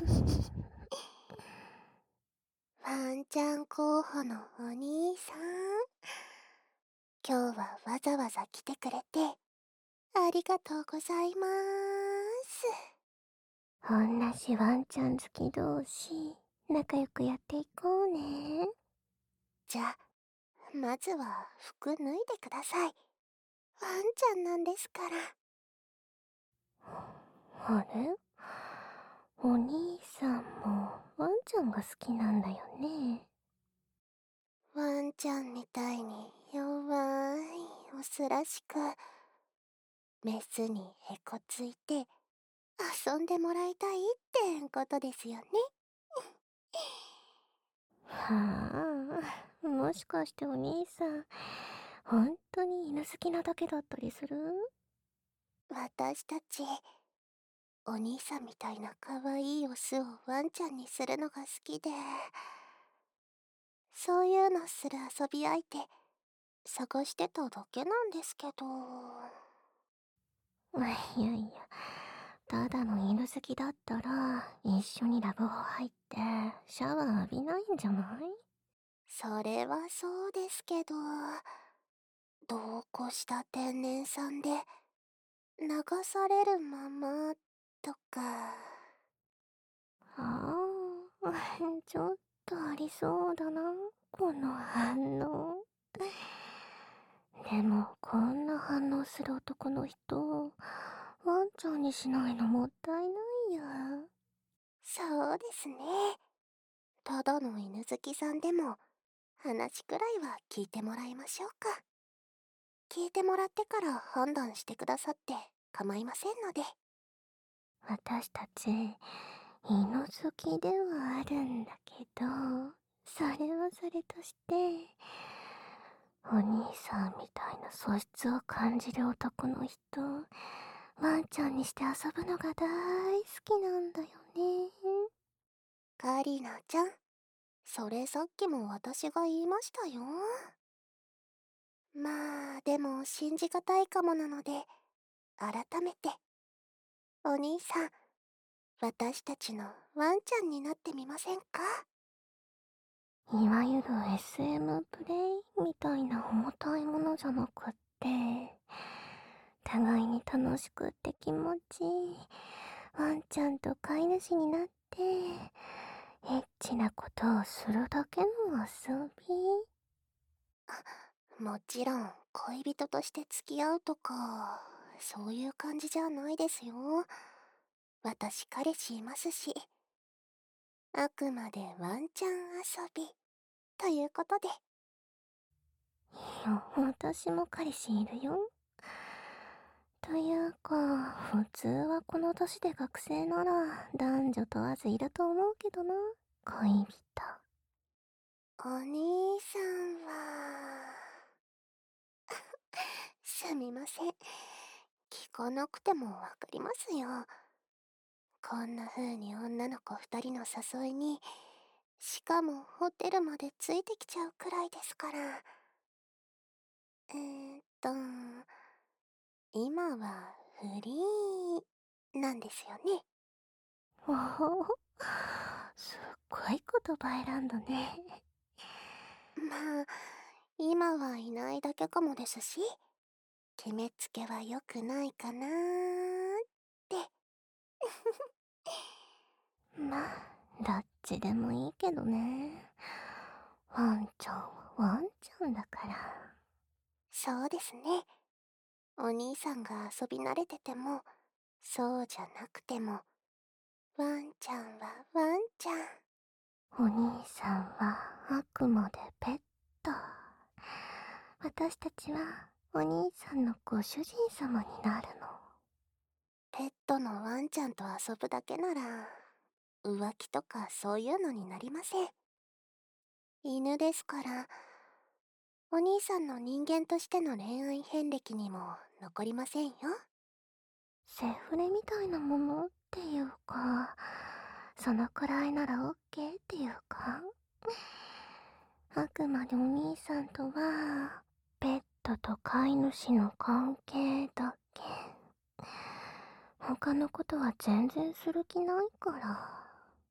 ワンちゃん候補のお兄さん、今日はわざわざ来てくれてありがとうございます。 同じワンちゃん好き同士、仲良くやっていこうね。 じゃあ、まずは服脱いでください。ワンちゃんなんですから。 あれ、お兄さんもワンちゃんが好きなんだよね。 ワンちゃんみたいに弱いオスらしく、メスにへこついて遊んでもらいたいってことですよね。 はあ、もしかしてお兄さん、本当に犬好きなだけだったりする？ 私たち、お兄さんみたいな可愛いオスをワンちゃんにするのが好きで、そういうのする遊び相手探してただけなんですけど。 いやいや、ただの犬好きだったら、一緒にラブホ入って、シャワー浴びないんじゃない？ それはそうですけど、度こした天然さんで流されるままとか。 ああ、ちょっとありそうだな、この反応。でも、こんな反応する男の人、ワンちゃんにしないのもったいないや。 そうですね。ただの犬好きさんでも話くらいは聞いてもらいましょうか。聞いてもらってから判断してくださって構いませんので。 私たち、犬好きではあるんだけど、それはそれとして、お兄さんみたいな素質を感じる男の人、ワンちゃんにして遊ぶのが大好きなんだよね。 カリナちゃん、それさっきも私が言いましたよ。まあ、でも信じがたいかもなので、改めて、お兄さん、私たちのワンちゃんになってみませんか？ いわゆる SM プレイみたいな重たいものじゃなくって、互いに楽しくって気持ちいい、ワンちゃんと飼い主になって、エッチなことをするだけの遊び。 もちろん、恋人として付き合うとか、そういう感じじゃないですよ。私彼氏いますし、あくまでワンちゃん遊び、ということで。 いや、私も彼氏いるよ。というか、普通はこの年で学生なら男女問わずいると思うけどな、恋人。 お兄さんは、すみません。聞かなくてもわかりますよ。こんな風に女の子二人の誘いに、しかもホテルまでついてきちゃうくらいですから。えーっと、今はフリーなんですよね。 おお、すっごい言葉選んだね。 まあ、今はいないだけかもですし、決めつけは良くないかなーって。 まあ、どっちでもいいけどね。ワンちゃんはワンちゃんだから。 そうですね。お兄さんが遊び慣れてても、そうじゃなくても、ワンちゃんはワンちゃん。 お兄さんはあくまでペット。私たちはお兄さんのご主人様になるの。 ペットのワンちゃんと遊ぶだけなら、浮気とかそういうのになりません。犬ですから、お兄さんの人間としての恋愛遍歴にも残りませんよ。 セフレみたいなものっていうか、そのくらいならオッケーっていうか、あくまでお兄さんとは、ペットと飼い主の関係だけ。他のことは全然する気ないから。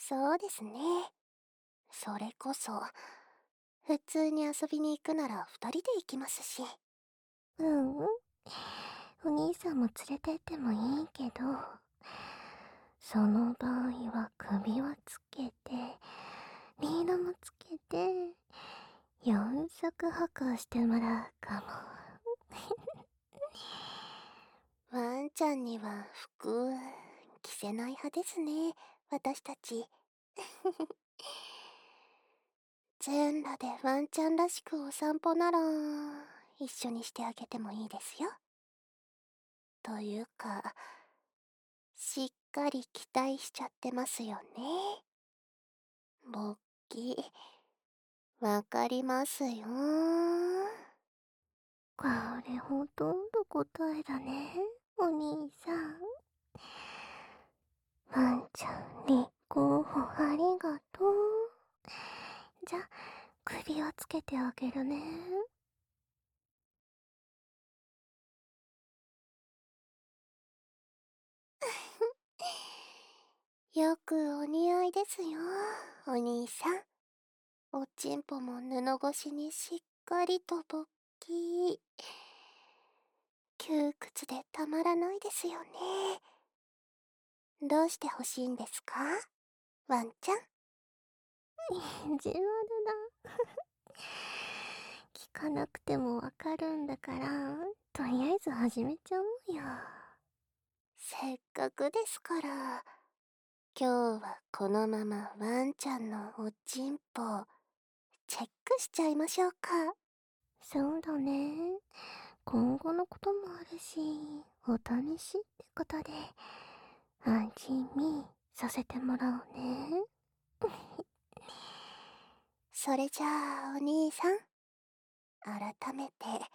そうですね。それこそ、普通に遊びに行くなら二人で行きますし。 うん。お兄さんも連れてってもいいけど、その場合は首輪つけて、リードもつけて、四足歩行してもらうかワンちゃんには服、着せない派ですね、私たち。全裸でワンちゃんらしくお散歩なら、一緒にしてあげてもいいですよ。というか、しっかり期待しちゃってますよね。勃起、わかりますよ。 これほとんど答えだね、お兄さん。ワンちゃん立候補ありがとう。じゃ、首をつけてあげるね。 よくお似合いですよ、お兄さん。おちんぽも布越しにしっかりと勃起。窮屈でたまらないですよね。どうして欲しいんですか、ワンちゃん。 意地悪だ。聞かなくてもわかるんだから、とりあえず始めちゃおうよ。 せっかくですから、今日はこのままワンちゃんのおちんぽ、チェックしちゃいましょうか。 そうだね。今後のこともあるし、お試しってことで、味見させてもらおうね。 それじゃあ、お兄さん。改めて、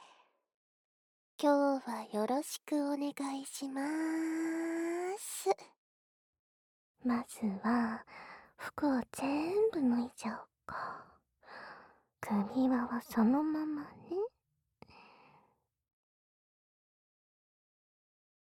今日はよろしくお願いしまーす。 まずは、服を全部脱いじゃおうか。首輪はそのままね。